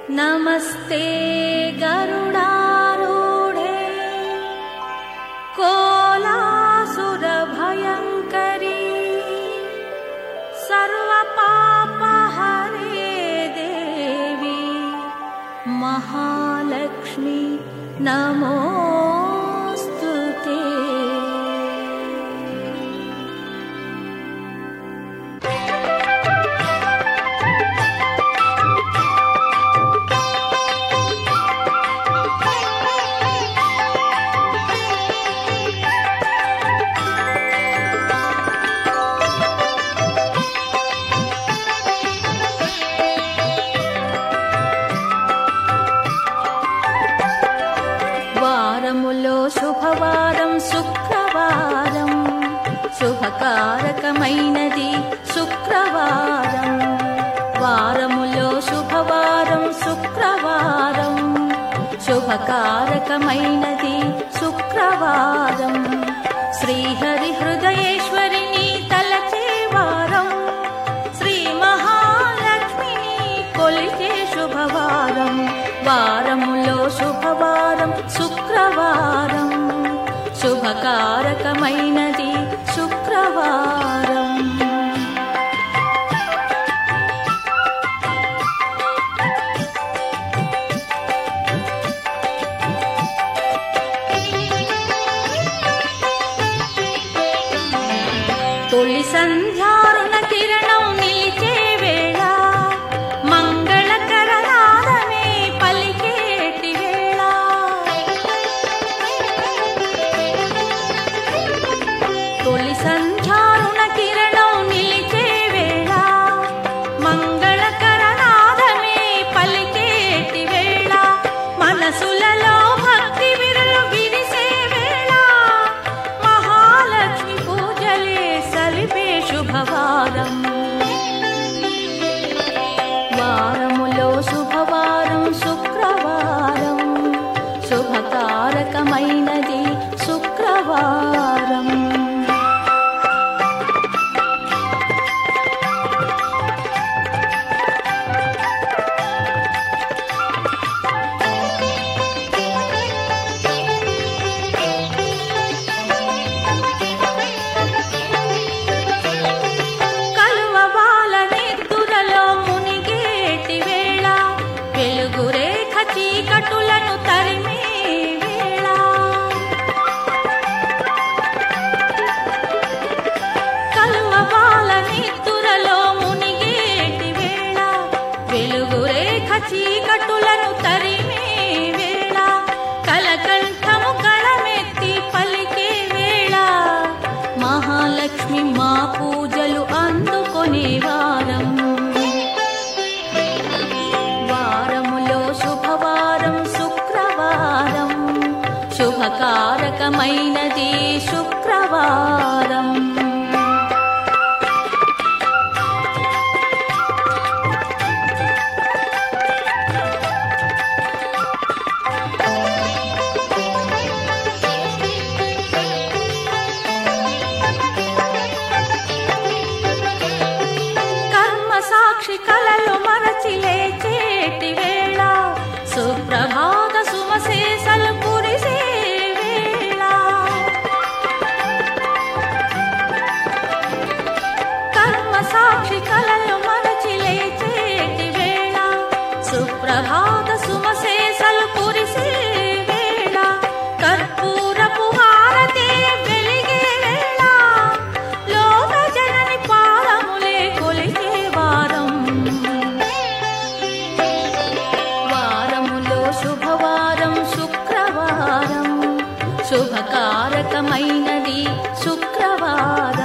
नमस्ते गरुडारूढे कोलासुरभयङ्करी सर्वपापहरे देवी महालक्ष्मी नमोऽस्तु ते। వారములో శుభవారం శుక్రవారం, శుభకారకమైనది శుక్రవారం. వారములో శుభవారం శుక్రవారం, శుభకారకమైనది శుక్రవారం. శ్రీహరి హృదయేశ్వరిని తలచే వారం, శ్రీ మహాలక్ష్మిని కొలిచే శుభవారం. వారములో శుభవారం శుక్రవారం, శుభకారకమైనది శుక్రవారం. తొలి సంధ్యారుణ కిరణం నిలిచే వేళ, మంగళకర నాదమే పలికేటి వేళ. తొలి సంధ్యారుణ కిరణం నిలిచే వేళ, మంగళకర నాదమే పలికేటి వేళ. మనసులలో భక్తి విరులు విరిసే వేళ, మహాలక్ష్మి పూజలే సలిపే శుభవారం. వారములో శుభవారం శుక్రవారం, శుభకారకమైనది శుక్రవారం. చీకటులను తరిమే వేళ, కలువబాల నిద్దురలో మునిగేటి వేళ, వెలుగురేఖ చీకటులను తరిమే వేళ. కలకంఠము కళమెత్తి పలికే వేళ, మహాలక్ష్మి మా పూజలు అందుకొనే వారం. శుభకారకమైనది శుక్రవారం. కర్మ సాక్షి కలలు మరచి లేచేటి వేళ, సుప్రభాత సుమశేషలు కురిసే వేళ. కర్మ సాక్షి కలలు మరచి లేచేటి వేళ, సుప్రభాత సుమశేషలు కురిసే వేళ. కర్పూరపు హారతే వెలిగే వేళ, లోక జనని పాదములే కొలిచే వారం. వారములో శుభవారం శుక్రవారం, శుభకారకమైనది శుక్రవారం.